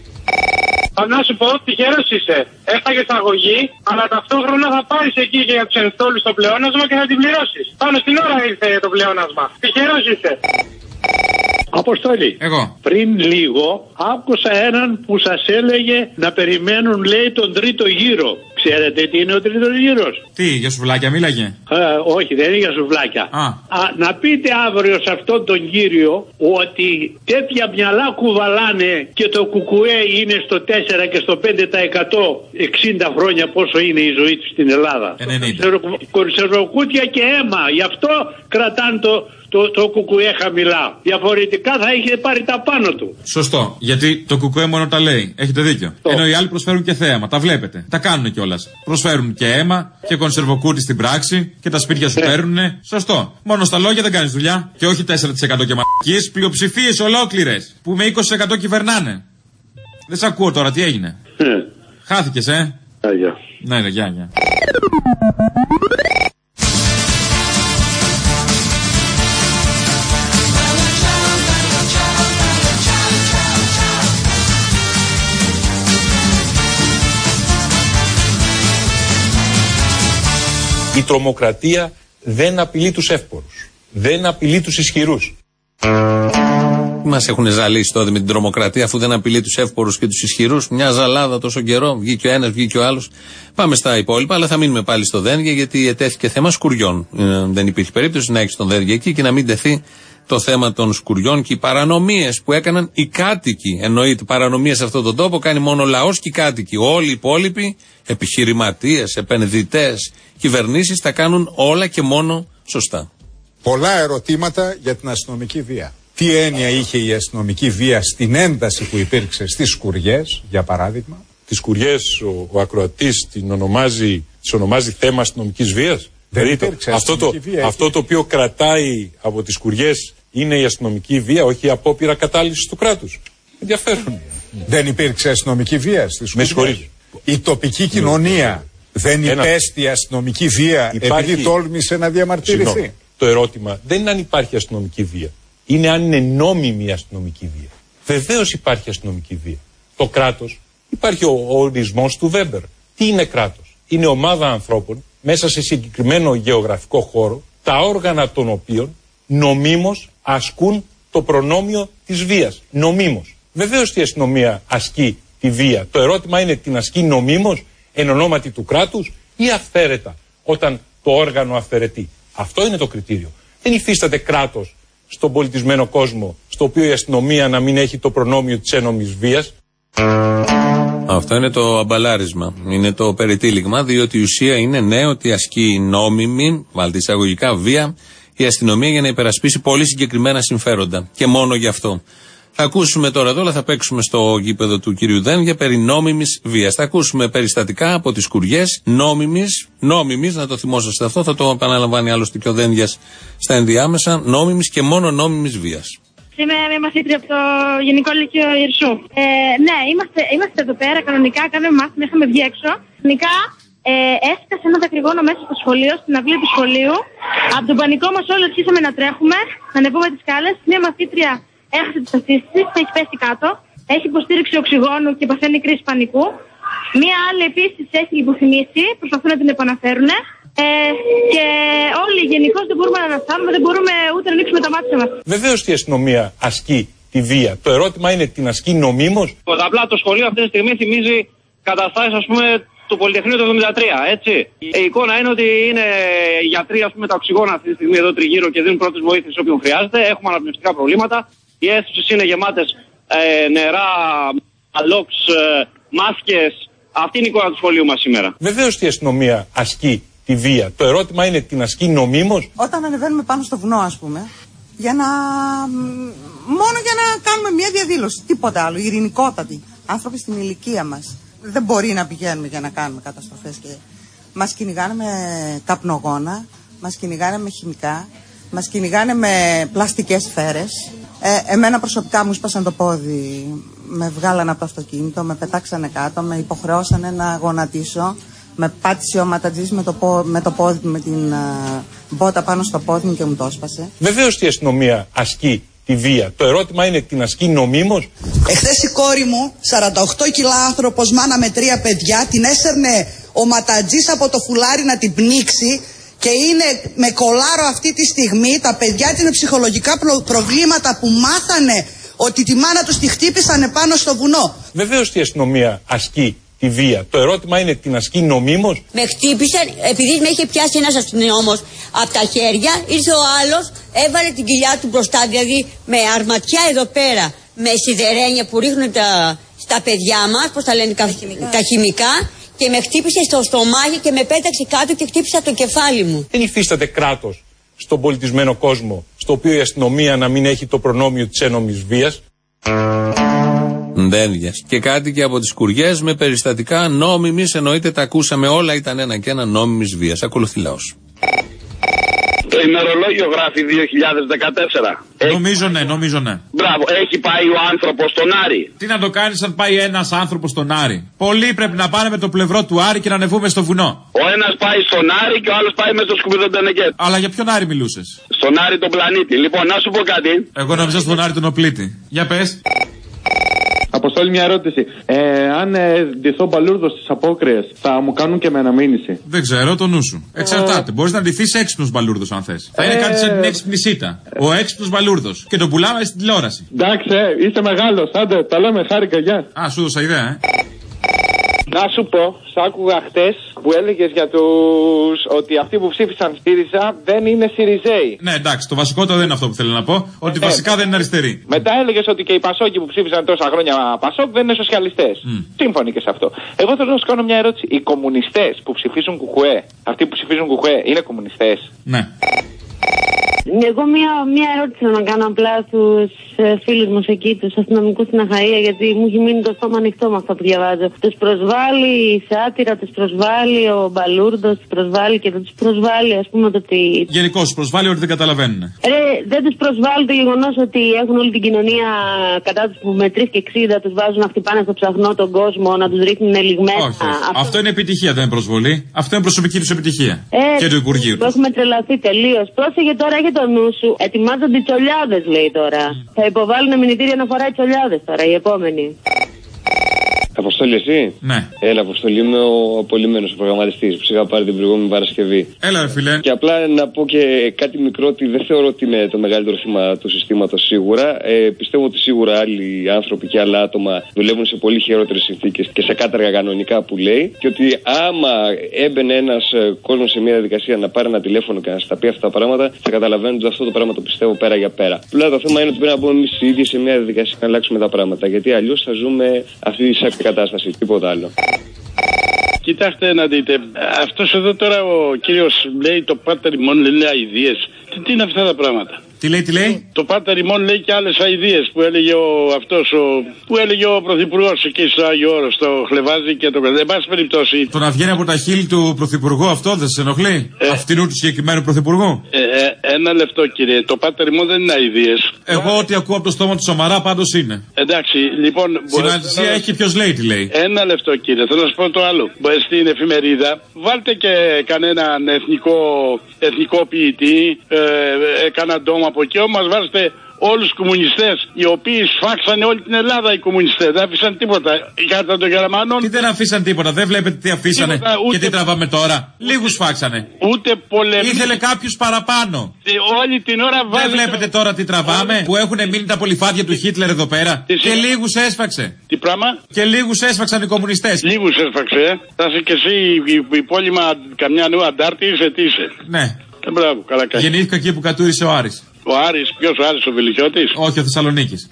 Να σου πω, τυχερός είσαι. Έφαγες αγωγή, αλλά ταυτόχρονα θα πάρεις εκεί για τους ενστόλους το πλεόνασμα και θα την πληρώσεις. Πάνω στην ώρα ήρθε το πλεόνασμα. Τυχερός είσαι.
Αποστόλη,
εγώ
πριν λίγο άκουσα έναν που σας έλεγε να περιμένουν, λέει, τον τρίτο γύρο. Ξέρετε τι είναι ο τρίτος γύρος?
Τι, για σουβλάκια μίλαγε?
Ε, όχι, δεν είναι για σουβλάκια.
Α.
Α, να πείτε αύριο σε αυτόν τον κύριο ότι τέτοια μυαλά κουβαλάνε και το κουκουέ είναι στο τέσσερα και στο πέντε τοις εκατό εξήντα χρόνια πόσο είναι η ζωή του στην Ελλάδα.
ενενήντα.
Κονσερβοκούτια και αίμα. Γι' αυτό κρατάνε το, το, το κουκουέ χαμηλά. Διαφορετικά θα είχε πάρει τα πάνω του.
Σωστό. Γιατί το κουκουέ μόνο τα λέει. Έχετε δίκιο. Το. Ενώ οι άλλοι προσφέρουν και θέαμα. Τα βλέπετε. Τα κάνουν κιόλας. Προσφέρουν και αίμα και κονσερβοκούτι στην πράξη και τα σπίτια σου παίρνουνε. Σωστό. Μόνο στα λόγια δεν κάνεις δουλειά. Και όχι τέσσερα τοις εκατό και μαλακίες. Πλειοψηφίες ολόκληρες που με είκοσι τοις εκατό κυβερνάνε. Δεν σ' ακούω τώρα, τι έγινε?
Mm.
Χάθηκες, ε.
Αγιά.
Ναι, ναι, γεια, γεια.
Η τρομοκρατία δεν απειλεί τους εύπορους. Δεν απειλεί τους ισχυρούς.
Μας έχουν ζαλίσει τότε με την τρομοκρατία, αφού δεν απειλεί τους εύπορους και τους ισχυρούς. Μια ζαλάδα τόσο καιρό, βγήκε ο ένας, βγήκε ο άλλος. Πάμε στα υπόλοιπα, αλλά θα μείνουμε πάλι στο Δένδια, γιατί ετέθηκε θέμα σκουριών. Ε, δεν υπήρχε περίπτωση να έχει τον Δένδια εκεί και να μην τεθεί το θέμα των σκουριών και οι παρανομίες που έκαναν οι κάτοικοι. Εννοείται, παρανομίες σε αυτόν τον τόπο κάνει μόνο ο λαός και οι κάτοικοι. Όλοι οι υπόλοιποι, επιχειρηματίες, επενδυτές, κυβερνήσεις, τα κάνουν όλα και μόνο σωστά.
Πολλά ερωτήματα για την αστυνομική βία. Τι έννοια είχε η αστυνομική βία στην ένταση που υπήρξε στις σκουριές, για παράδειγμα?
Τις σκουριές ο, ο ακροατής την ονομάζει, τις ονομάζει θέμα αστυνομικής βίας.
Δεν υπήρξε
αυτό, το, βία, αυτό το οποίο κρατάει από τις σκουριές είναι η αστυνομική βία, όχι η απόπειρα κατάλυσης του κράτους. Ενδιαφέρον.
Δεν υπήρξε αστυνομική βία στις σκουριές.
Με συγχωρείτε.
Η τοπική κοινωνία δεν Ένα... υπέστη αστυνομική βία υπάρχει... επειδή τόλμησε να διαμαρτυρηθεί.
Συγνώμη. Το ερώτημα δεν είναι αν υπάρχει αστυνομική βία. Είναι αν είναι νόμιμη η αστυνομική βία. Βεβαίως υπάρχει αστυνομική βία. Το κράτος, υπάρχει ο, ο ορισμός του Βέμπερ. Τι είναι κράτος? Είναι ομάδα ανθρώπων μέσα σε συγκεκριμένο γεωγραφικό χώρο, τα όργανα των οποίων νομίμως ασκούν το προνόμιο της βίας. Νομίμως. Βεβαίως η αστυνομία ασκεί τη βία. Το ερώτημα είναι, την ασκεί νομίμως εν ονόματι του κράτους ή αυθαίρετα όταν το όργανο αφαιρετεί? Αυτό είναι το κριτήριο. Δεν υφίσταται κράτος στον πολιτισμένο κόσμο στο οποίο η αστυνομία να μην έχει το προνόμιο της ένομης βίας.
Αυτό είναι το αμπαλάρισμα. Είναι το περιτύλιγμα, διότι η ουσία είναι ναι ότι ασκεί νόμιμη, βάλτε εισαγωγικά, βία η αστυνομία για να υπερασπίσει πολύ συγκεκριμένα συμφέροντα. Και μόνο γι' αυτό. Θα ακούσουμε τώρα εδώ, αλλά θα παίξουμε στο γήπεδο του κυρίου Δένδια περί νόμιμης βίας. Θα ακούσουμε περιστατικά από τις σκουριές νόμιμης, νόμιμης, να το θυμόσαστε αυτό, θα το επαναλαμβάνει άλλωστε και ο Δένδιας στα ενδιάμεσα, νόμιμης και μόνο νόμιμης βίας.
Είμαι μια μαθήτρια από το Γενικό Λύκειο Ιερσού. Ε, ναι, είμαστε, είμαστε εδώ πέρα κανονικά, κάνουμε μάθημα, είχαμε βγει έξω. Κανονικά ε, έσκασε ένα δακρυγόνο μέσα στο σχολείο, στην αυλή του σχολείου. Από τον πανικό μας όλοι αρχίσαμε να τρέχουμε, να ανεβούμε τις σκάλες. Μια μαθήτρια έχασε τις αισθήσεις της, έχει πέσει κάτω. Έχει υποστήριξη οξυγόνου και παθαίνει κρίση πανικού. Μία άλλη επίσης έχει υποθυμήσει, προσπαθούν να την επαναφέρουν. Ε, και όλοι γενικώς δεν μπορούμε να αναστάνουμε, δεν μπορούμε ούτε να ανοίξουμε τα μάτια μας.
Βεβαίως η αστυνομία ασκεί τη βία. Το ερώτημα είναι, την ασκεί νομίμως?
Απλά το σχολείο αυτή τη στιγμή θυμίζει καταστάσεις, ας πούμε, του Πολυτεχνείου του εβδομήντα τρία, έτσι. Η εικόνα είναι ότι είναι γιατροί, ας πούμε, τα οξυγόνα αυτή τη στιγμή εδώ τριγύρω και δίνουν πρώτες βοήθειες όποιον χρειάζεται. Έχουμε αναπνευστικά προβλήματα. Οι αίθουσες είναι γεμάτες ε, νερά, αλόξ, ε, μάσκες. Αυτή είναι η εικόνα του σχολείου μας σήμερα.
Βεβαίως η αστυνομία ασκεί τη βία. Το ερώτημα είναι, την ασκεί νομίμως?
Όταν ανεβαίνουμε πάνω στο βουνό, ας πούμε, για να... μόνο για να κάνουμε μια διαδήλωση, τίποτα άλλο, ειρηνικότατη. Άνθρωποι στην ηλικία μας. Δεν μπορεί να πηγαίνουμε για να κάνουμε καταστροφές και μας κυνηγάνε με καπνογόνα, μας κυνηγάνε με χημικά, μας κυνηγάνε με πλαστικές σφαίρες. Ε, εμένα προσωπικά μου σπάσαν το πόδι, με βγάλανε από το αυτοκίνητο, με πετάξανε κάτω, με υποχρεώσανε να γονατίσω. Με πάτησε ο ματατζής με, με το πόδι με την uh, μπότα πάνω στο πόδι μου και μου το έσπασε.
Βεβαίως η αστυνομία ασκεί τη βία. Το ερώτημα είναι, την ασκεί νομίμως?
Εχθές η κόρη μου, σαράντα οκτώ κιλά άνθρωπος, μάνα με τρία παιδιά, την έσερνε ο ματατζής από το φουλάρι να την πνίξει και είναι με κολάρο αυτή τη στιγμή. Τα παιδιά της είναι ψυχολογικά προ- προβλήματα που μάθανε ότι τη μάνα τους τη χτύπησανε πάνω στο βουνό.
Βεβαίως η αστυνομία ασκεί τη βία. Το ερώτημα είναι, την ασκεί νομίμως?
Με χτύπησαν, επειδή με είχε πιάσει ένας αστυνόμος από τα χέρια, ήρθε ο άλλος, έβαλε την κοιλιά του μπροστά, δηλαδή με αρματιά εδώ πέρα, με σιδερένια που ρίχνουν τα, στα παιδιά μας, πώς τα λένε, τα χημικά. τα χημικά, και με χτύπησε στο στομάχι και με πέταξε κάτω και χτύπησε το κεφάλι μου.
Δεν υφίσταται κράτος στον πολιτισμένο κόσμο, στο οποίο η αστυνομία να μην έχει το προνόμιο της ένομης βίας.
Δένδιας. Και κάτι και από τις σκουριές με περιστατικά νόμιμης, εννοείται τα ακούσαμε όλα, ήταν ένα και ένα νόμιμης βίας. Ακολουθεί λαός.
Το ημερολόγιο γράφει δύο χιλιάδες δεκατέσσερα.
Νομίζω ναι, νομίζω ναι.
Μπράβο, έχει πάει ο άνθρωπος στον Άρη.
Τι να το κάνεις αν πάει ένας άνθρωπος στον Άρη? Πολλοί πρέπει να πάνε με το πλευρό του Άρη και να ανεβούμε στο βουνό.
Ο ένας πάει στον Άρη και ο άλλος πάει με το σκουπιδοντενεκέτ.
Αλλά για ποιον Άρη μιλούσες?
Στον Άρη τον πλανήτη. Λοιπόν, να σου πω κάτι.
Εγώ νόμιζα στον Άρη τον οπλίτη. Για πες.
Από
Αποστόλη, μια ερώτηση. Ε, αν ε, ντυθώ μπαλούρδο στις απόκριες, θα μου κάνουν και με αναμήνυση?
Δεν ξέρω, το νου σου. Εξαρτάται. Μπορείς να ντυθείς έξυπνος μπαλούρδος αν θες. Θα είναι
Ε.
κάτι σαν την έξυπνη σίτα. Ο έξυπνος μπαλούρδος. Και το πουλάμε στην τηλεόραση.
Εντάξει, ε, είστε μεγάλος. Άντε, τα λέμε, χάρηκα, γεια.
Α, σου δώσα ιδέα, ε.
Να σου πω, σ' άκουγα χτες που έλεγες για τους ότι αυτοί που ψήφισαν ΣΥΡΙΖΑ δεν είναι ΣΥΡΙΖΕΙ.
Ναι, εντάξει, το βασικότερο δεν είναι αυτό που θέλω να πω. Ότι
Ε,
βασικά δεν είναι αριστεροί.
Μετά έλεγες ότι και οι Πασόκοι που ψήφισαν τόσα χρόνια Πασόκ δεν είναι σοσιαλιστές.
Mm.
Σύμφωνοι και σε αυτό. Εγώ θέλω να σου κάνω μια ερώτηση. Οι κομμουνιστές που ψηφίζουν Κουκουέ, αυτοί που ψηφίζουν Κουκουέ, είναι κομμουνιστές?
Ναι.
Εγώ μία, μία ερώτηση θέλω να κάνω απλά στους ε, φίλους μας εκεί, τους αστυνομικούς στην Αχαΐα, γιατί μου έχει μείνει το στόμα ανοιχτό με αυτό που διαβάζω. Τους προσβάλλει η σάτυρα, τους προσβάλλει ο Μπαλούρδος, τους προσβάλλει και δεν τους προσβάλλει, ας πούμε, το ότι.
Γενικώς τους προσβάλλει ότι δεν καταλαβαίνουν.
Ρε, δεν τους προσβάλλει το γεγονός ότι έχουν όλη την κοινωνία κατά τους που με τρεις και εξήντα τους βάζουν να χτυπάνε στο ψαχνό τον κόσμο, να τους ρίχνουν ελιγμένα.
Όχι, όχι. Αυτό... αυτό είναι επιτυχία, δεν είναι προσβολή. Αυτό είναι προσωπική τους επιτυχία.
Ε,
και του Υπουργείου.
Που έχουμε τρελαθεί τελείως. Πρόσεχε τώρα, έχει το νου σου. Ετοιμάζονται οι τσολιάδες, λέει τώρα. Mm. Θα υποβάλουν μηνυτήρια να φοράει τσολιάδες τώρα, οι επόμενοι.
Αποστόλη, εσύ.
Ναι.
Έλα, Αποστόλη, είμαι ο απολυμμένος, ο προγραμματιστής που είχα πάρει την προηγούμενη Παρασκευή.
Έλα, ρε φίλε.
Και απλά να πω και κάτι μικρό, ότι δεν θεωρώ ότι είναι το μεγαλύτερο θύμα του συστήματος σίγουρα. Ε, πιστεύω ότι σίγουρα άλλοι άνθρωποι και άλλα άτομα δουλεύουν σε πολύ χειρότερες συνθήκες και σε κάτεργα κανονικά που λέει. Και ότι άμα έμπαινε ένας κόσμος σε μια διαδικασία να πάρει ένα τηλέφωνο και να στα πει αυτά τα πράγματα, θα καταλαβαίνουν ότι αυτό το πράγμα το πιστεύω πέρα για πέρα. Απλά το θέμα είναι ότι πρέπει να μπούμε εμείς οι ίδιοι σε μια διαδικασία να αλλάξουμε τα πράγματα. Γιατί αλλιώς θα ζούμε αυτή τη σάκη κατάσταση, τίποτα άλλο.
Κοιτάξτε να δείτε, αυτός εδώ τώρα ο κύριος λέει το πάτερ ημών, λέει αηδίες. Τι, τι είναι αυτά τα πράγματα?
Τι λέει, τι λέει?
Το πάτερ ημών λέει και άλλες αηδίες που έλεγε ο αυτός, ο, που έλεγε ο πρωθυπουργός εκεί στο Άγιο Όρος, το Χλεβάζι και το Εν πάση περιπτώσει.
Το να βγαίνει από τα χείλη του πρωθυπουργού αυτό δεν σε ενοχλεί? Ε, Αυτινού του συγκεκριμένου πρωθυπουργού?
Ε, ε, ένα λεπτό κύριε, το πάτερ ημών δεν είναι αηδίες.
Εγώ ό,τι ακούω από το στόμα του Σαμαρά πάντως είναι.
Εντάξει, λοιπόν.
Σημασία να... έχει ποιος λέει τι λέει.
Ένα λεπτό κύριε, θέλω να σου πω το άλλο. Στην εφημερίδα βάλτε και κανέναν εθνικό, εθνικό ποιητή, ε, έκανα ντόμα από εκεί, όμως βάζετε όλους τους κομμουνιστές, οι οποίοι σφάξανε όλη την Ελλάδα οι κομμουνιστές. Δεν αφήσαν τίποτα. Κατά των Γερμανών.
Τι δεν αφήσαν τίποτα, δεν βλέπετε τι αφήσανε τίποτα, ούτε... και τι τραβάμε τώρα. Λίγους σφάξανε.
Ούτε πολεμικοί.
Ήθελε κάποιους παραπάνω.
Και όλη την ώρα βάζετε.
Δεν βλέπετε τώρα τι τραβάμε, όλη... που έχουν μείνει τα πολυφάδια του Χίτλερ εδώ πέρα. Τι και σί... λίγους έσφαξε.
Τι πράγμα?
Και λίγους έσφαξαν οι κομμουνιστές.
Λίγους έσφαξε, ε. Θα είσαι κι εσύ η πόλημα καμιά νέα Αντάρτη, είσαι τι είσαι.
Ναι.
Ε, μπράβο, καλά κάνει.
Γεννήθηκα εκεί που κατούρισε ο Άρης.
Ο Άρης, ποιος ο Άρης, ο Βελιχιώτης?
Όχι, ο Θεσσαλονίκης.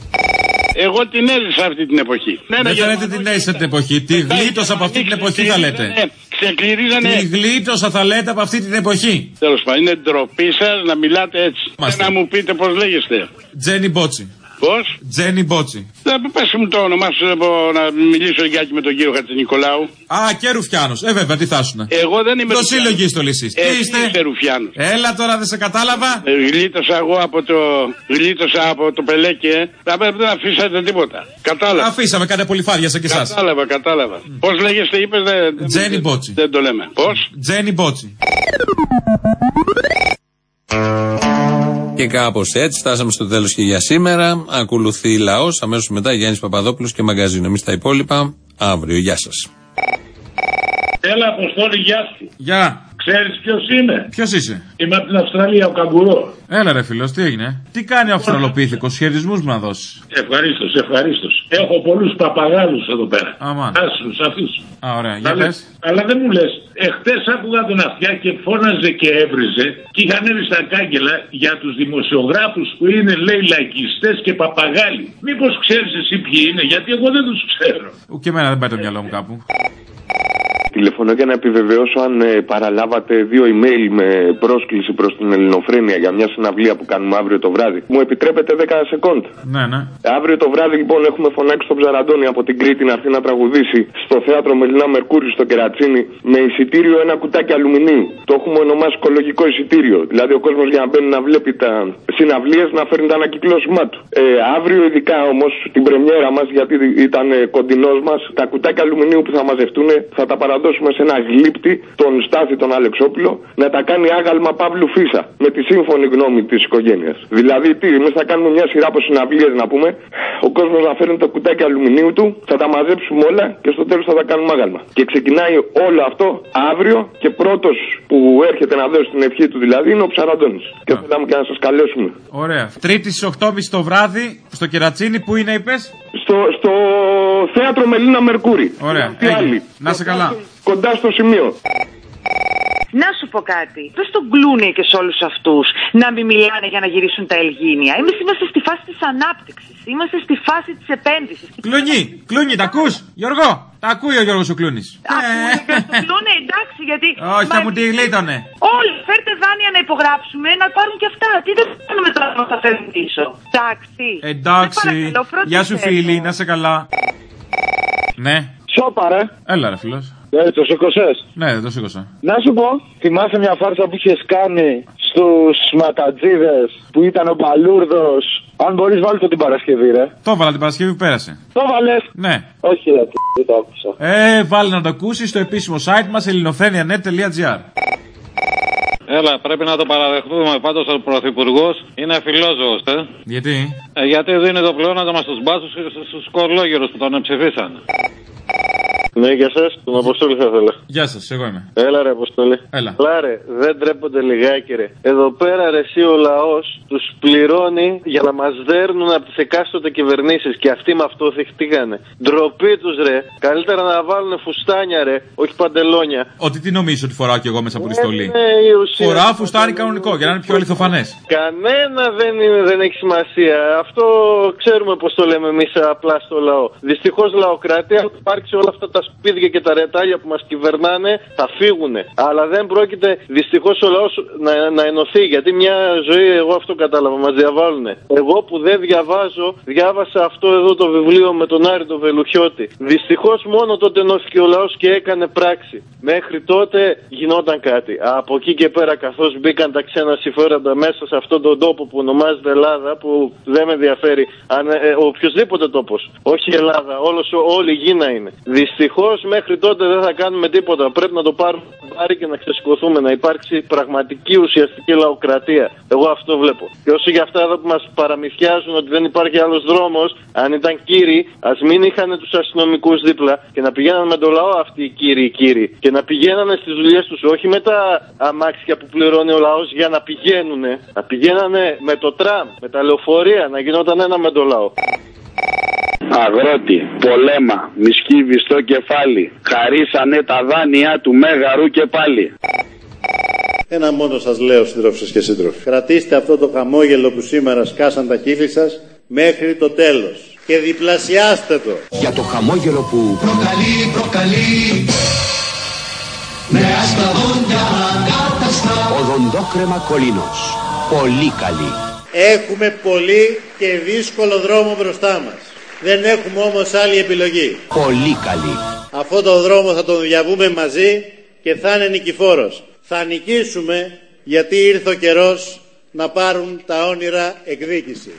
Εγώ την έζησα αυτή την εποχή.
Δεν θα λέτε την έζησα την εποχή. Τη γλίτωσα από αυτή την εποχή θα λέτε.
Ξεκληρίζανε.
Τη γλίτωσα θα λέτε από αυτή την εποχή.
Τέλος πάντων, είναι ντροπή σας να μιλάτε έτσι. Και να μου πείτε πώς λέγεστε.
Τζένι Μπότσι.
Πώς?
Τζένι Μπότσι.
Θα πες μου το όνομά σου να μιλήσω λιγάκι με τον κύριο Χατζηνικολάου.
Α, και Ρουφιάνος. Ε, βέβαια, τι θα ήσουν.
Εγώ δεν είμαι.
Το συλλογίστολ εσείς.
Ε,
τι είστε?
Είστε Ρουφιάνος.
Έλα τώρα, δεν σε κατάλαβα.
Ε, γλίτωσα εγώ από το. Γλίτωσα από το πελέκι, ε. Δεν αφήσατε τίποτα. Κατάλαβα.
Αφήσαμε, κάντε πολυφάδια σαν και εσάς.
Κατάλαβα, κατάλαβα. Mm. Πώς λέγεστε, είπες, δεν.
Τζένι Μπότσι.
Δεν το λέμε. Πώς?
Τζένι Μπότσι.
Και κάπως έτσι φτάσαμε στο τέλος και για σήμερα. Ακολουθεί Λαός, αμέσως μετά Γιάννης Παπαδόπουλος και Μαγκαζίνο. Εμείς τα υπόλοιπα αύριο. Γεια σας.
Έλα, Αποστόλη, γεια σου.
Γεια.
Ξέρεις ποιος είμαι?
Ποιος είσαι?
Είμαι από την Αυστραλία, ο Καγκουρό.
Έλα ρε φίλος, τι έγινε? Τι κάνει ο Αυστραλοπίθηκος, χαιρισμούς μου να δώσεις?
Ευχαρίστως, ευχαρίστως. Έχω πολλούς παπαγάλους εδώ πέρα.
Αμάν.
Άσους, αυτούς.
Α, ωραία, για
αλλά,
πες.
αλλά δεν μου λες, εχθές άκουγα τον αυτιά και φώναζε και έβριζε και είχαν έρθει στα κάγκελα για τους δημοσιογράφους που είναι, λέει, λαϊκιστές και παπαγάλοι. Μήπως ξέρεις εσύ ποιοι είναι, γιατί εγώ δεν τους ξέρω.
Και εμένα δεν πάει το μυαλό μου κάπου.
Τηλεφωνώ για να επιβεβαιώσω αν ε, παραλάβατε δύο email με πρόσκληση προς την Ελληνοφρένεια για μια συναυλία που κάνουμε αύριο το βράδυ. Μου επιτρέπετε δέκα σεκόντ.
Ναι, ναι.
Αύριο το βράδυ λοιπόν έχουμε φωνάξει στον Ψαραντώνη από την Κρήτη να έρθει να τραγουδήσει στο θέατρο Μελινά Μερκούρη στο Κερατσίνι με εισιτήριο ένα κουτάκι αλουμινίου. Το έχουμε ονομάσει οικολογικό εισιτήριο. Δηλαδή ο κόσμος για να μπαίνει να βλέπει τα συναυλίες να φέρνει τα ανακυκλώσιμά του. Ε, αύριο ειδικά όμως την πρεμιέρα μας, γιατί ήταν ε, κοντινός μας, τα κουτάκια αλουμινίου που θα μαζευτούν θα τα παραδώσουμε θα δώσουμε σε ένα γλύπτη τον Στάθη τον Αλεξόπουλο να τα κάνει άγαλμα Παύλου Φίσα με τη σύμφωνη γνώμη της οικογένειας. Δηλαδή, τι, εμείς θα κάνουμε μια σειρά από συναυλίες να πούμε, ο κόσμος να φέρνει το κουτάκι αλουμινίου του, θα τα μαζέψουμε όλα και στο τέλος θα τα κάνουμε άγαλμα. Και ξεκινάει όλο αυτό αύριο και πρώτος που έρχεται να δώσει την ευχή του δηλαδή είναι ο Ψαραντώνης. Και θέλαμε και να σας καλέσουμε.
Ωραία. Τρίτη στις οκτώ και μισή το βράδυ στο Κερατσίνι, που είναι, είπες?
Στο, στο θέατρο Μελίνα Μερκούρη.
Ωραία. Να σε καλά.
Κοντά στο σημείο.
Να σου πω κάτι. Πες τον Κλούνι και σε όλους αυτούς να μην μιλάνε για να γυρίσουν τα Ελγίνια. Εμείς είμαστε στη φάση της ανάπτυξης. Είμαστε στη φάση της επένδυσης.
Κλούνι, Κλούνι, τα ακούς, Γιώργο? Τα ακούει ο Γιώργος ο Κλούνης.
Ακούει και το Κλούνι, εντάξει, γιατί.
Όχι, θα μου τη γλίτωνε.
Όλοι, φέρτε δάνεια να υπογράψουμε, να πάρουν και αυτά. Τι δεν κάνουμε τώρα να τα φέρουν πίσω. Εντάξει.
Εντάξει. Γεια σου, φίλη, να σε καλά. Ναι.
Σόπα, ρε.
Έλα, ρε φίλος.
Ε, το σήκωσες?
Ναι, δεν το σήκωσα.
Να σου πω, θυμάσαι μια φάρσα που είχες κάνει στους ματατζίδες που ήταν ο Μπαλούρδος? Αν μπορείς βάλει το την Παρασκευή, ρε.
Το έβαλα την Παρασκευή που πέρασε.
Το βάλες?
Ναι.
Όχι, ρε, δεν το άκουσα.
Ε, βάλει να το ακούσεις στο επίσημο site μας ελληνοφρένια τελεία net τελεία gr.
Έλα, πρέπει να το παραδεχτούμε. Πάντως ο Πρωθυπουργός είναι φιλόζωος, ε.
Γιατί?
Ε, γιατί δίνει το πλεόνασμα στους μπάσους και στους κολόγερους που τον ψηφίσαν.
Ναι, γεια σας, τον Αποστόλη θα ήθελα.
Γεια σας, εγώ είμαι.
Έλα ρε Αποστόλη.
Έλα.
Έλα ρε, δεν τρέπονται λιγάκι ρε. Εδώ πέρα ρε εσύ ο λαός τους πληρώνει για να μας δέρνουν από τις εκάστοτε κυβερνήσεις και αυτοί με αυτό θυχτήκανε. Ντροπή τους ρε. Καλύτερα να βάλουν φουστάνια ρε, όχι παντελόνια.
Ότι τι νομίζω ότι φοράω κι εγώ μέσα από τη στολή.
Ναι, η ουσία.
Φοράω φουστάνι κανονικό για να είναι πιο αληθοφανές.
Κανένα δεν, είναι, δεν έχει σημασία. Αυτό ξέρουμε πως το λέμε εμείς απλά στο λαό. Δυστυχώς λαοκρατία θα υπάρξει όλα αυτά τα σπίτια και τα ρετάλια που μας κυβερνάνε θα φύγουνε. Αλλά δεν πρόκειται δυστυχώς ο λαός να, να ενωθεί. Γιατί μια ζωή, εγώ αυτό κατάλαβα, μας διαβάλουνε. Εγώ που δεν διαβάζω, διάβασα αυτό εδώ το βιβλίο με τον Άρη τον Βελουχιώτη. Δυστυχώς μόνο τότε ενώθηκε ο λαός και έκανε πράξη. Μέχρι τότε γινόταν κάτι. Από εκεί και πέρα, καθώς μπήκαν τα ξένα συμφέροντα μέσα σε αυτόν τον τόπο που ονομάζεται Ελλάδα, που δεν με ενδιαφέρει αν, ε, οποιοδήποτε τόπος, όχι η Ελλάδα, όλος, όλη η Γήνα είναι. Δυστυχώς μέχρι τότε δεν θα κάνουμε τίποτα. Πρέπει να το πάρουμε πάρει και να ξεσηκωθούμε, να υπάρξει πραγματική ουσιαστική λαοκρατία. Εγώ αυτό βλέπω. Και όσο για αυτά εδώ που μας παραμυθιάζουν ότι δεν υπάρχει άλλος δρόμος, αν ήταν κύριοι, ας μην είχαν τους αστυνομικούς δίπλα και να πηγαίναν με το λαό αυτοί οι κύριοι οι κύριοι. Και να πηγαίνανε στις δουλειές τους, όχι με τα αμάξια που πληρώνει ο λαός για να πηγαίνουνε. Να πηγαίνανε με το τραμ, με τα λεωφορεία, να γινόταν ένα με το λαό.
Αγρότη, πολέμα, μισκύβι στο κεφάλι. Χαρίσανε τα δάνειά του Μέγαρου και πάλι.
Ένα μόνο σας λέω, σύντροφες και σύντροφοι. Κρατήστε αυτό το χαμόγελο που σήμερα σκάσαν τα κύφη σας μέχρι το τέλος. Και διπλασιάστε το.
Για το χαμόγελο που
προκαλεί, προκαλεί. Με άσπρα δόντια ακάταστα.
Οδοντόκρεμα κολίνος. Πολύ καλή.
Έχουμε πολύ και δύσκολο δρόμο μπροστά μας. Δεν έχουμε όμως άλλη επιλογή.
Πολύ καλή.
Αυτό το δρόμο θα τον διαβούμε μαζί και θα είναι νικηφόρος. Θα νικήσουμε γιατί ήρθε ο καιρός να πάρουν τα όνειρα εκδίκηση.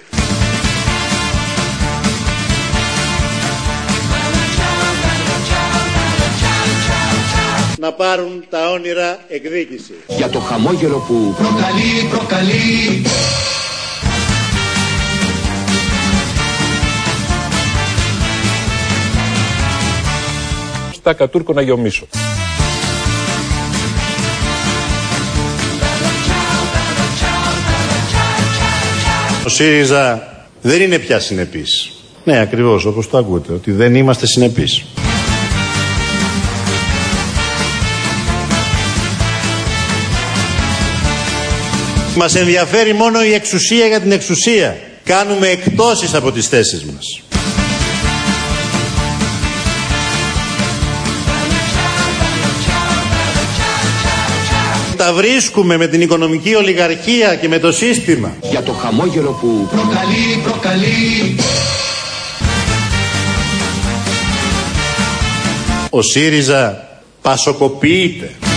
Να πάρουν τα όνειρα εκδίκηση.
Για το χαμόγελο που
προκαλεί, προκαλεί.
Στα Κατούρκο να γεωμίσω.
Ο ΣΥΡΙΖΑ δεν είναι πια συνεπής. Ναι, ακριβώς όπως το ακούτε, ότι δεν είμαστε συνεπείς. Μας ενδιαφέρει μόνο η εξουσία για την εξουσία. Κάνουμε εκπτώσεις από τις θέσεις μας. Τα βρίσκουμε με την οικονομική ολιγαρχία και με το σύστημα.
Για το χαμόγελο που
προκαλεί, προκαλεί.
Ο ΣΥΡΙΖΑ πασοκοποιείται.